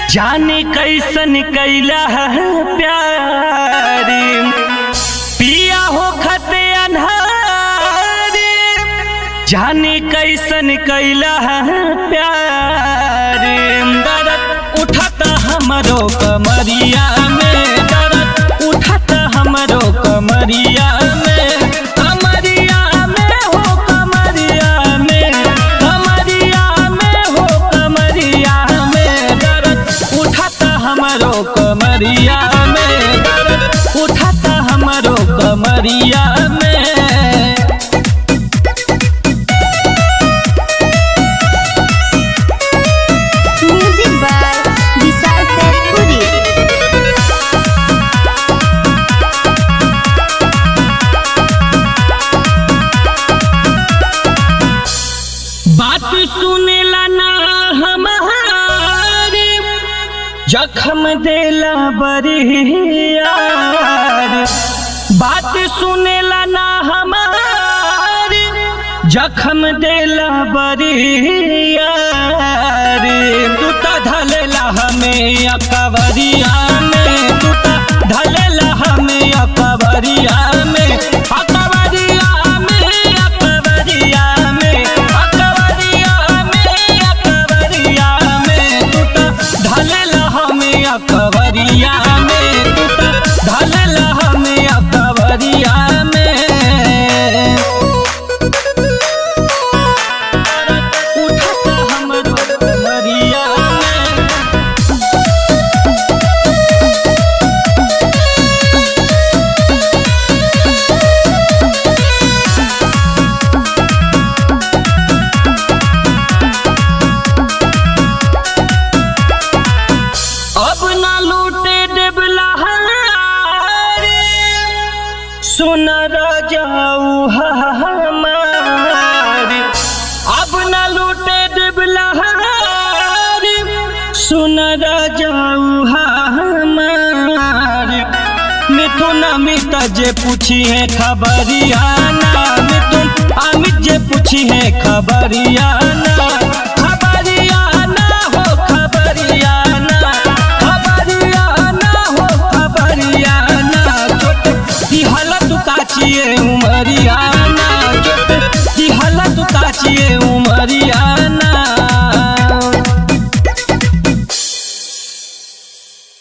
जाने कैसन कैला है प्यार पिया हो खते अनहार। जाने कैसन कैला है प्यार दर्द उठाता हमरो कमरिया में, दर्द उठाता हमरो कमरिया में, कमरिया में हो कमरिया में, कमरिया में हो कमरिया में, दर्द उठाता हमरो कमरिया में, दर्द उठाता हमरो कमरिया में। बात सुनेला ना हमारे जख्म देला बरियार। बात सुनेला ना हमारे जख्म देला बरियार। दूता धलेला हमें अकबरिया में, दूता धलेला हमें अकबरिया में, अकबरिया में टूटा ढलला हमें अकबरिया में। उठाता हमरो कमरिया में। अब ना लूटे देबला सुन राजाऊ हमार। अब ना लूटे देबला सुन राजाऊ हमार। मिथुन अमित जे पूछी है खबरिया ना, मिथुन अमित जे पूछी है खबरिया ना, खबरिया ना हो खबरिया ना, खबरिया ना हो खबरिया ना। छोट की हालत काचिए उमरिया